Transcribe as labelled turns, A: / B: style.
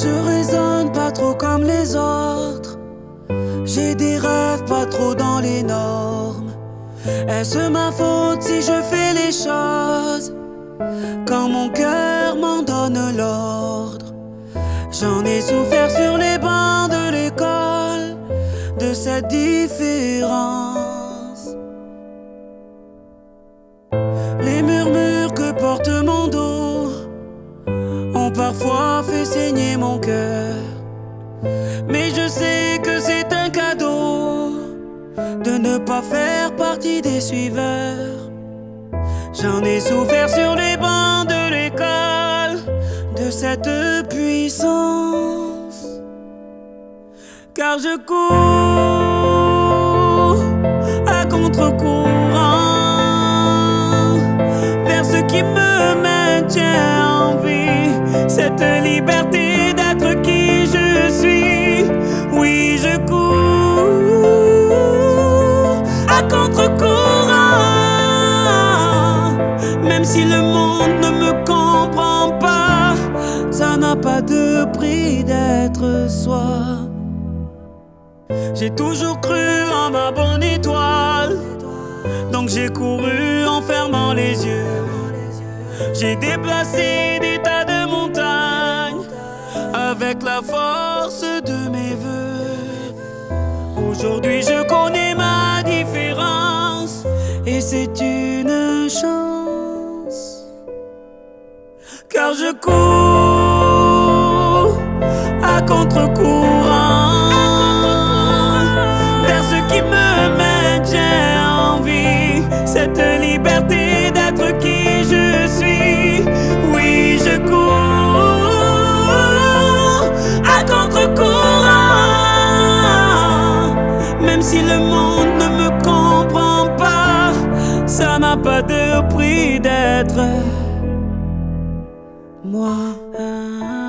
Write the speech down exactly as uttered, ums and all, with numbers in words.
A: Je raisonne pas trop comme les autres. J'ai des rêves pas trop dans les normes. Est-ce ma faute si je fais les choses quand mon cœur m'en donne l'ordre? J'en ai souffert sur les bancs de l'école de cette différence. Les murmures que porte mon dos ont parfois fait saigner mon cœur. Mais je sais que c'est un cadeau de ne pas faire partie des suiveurs. J'en ai souffert sur les bancs de l'école de cette puissance. Car je cours à contre-courant vers ce qui me maintient en vie, cette liberté d'être qui je suis. Oui, je cours à contre-courant, même si le monde ne me comprend pas. Ça n'a pas de prix d'être soi. J'ai toujours cru en ma bonne étoile, donc j'ai couru en fermant les yeux. J'ai déplacé des tas de montagnes avec la force de mes vœux. Aujourd'hui je connais ma différence et c'est une chance. Car je cours à contre-courant vers ce qui me maintient en vie, cette liberté d'être qui je suis. Oui, je cours à contre-courant, même si le monde ne me comprend pas. Ça n'a pas de prix d'être moi.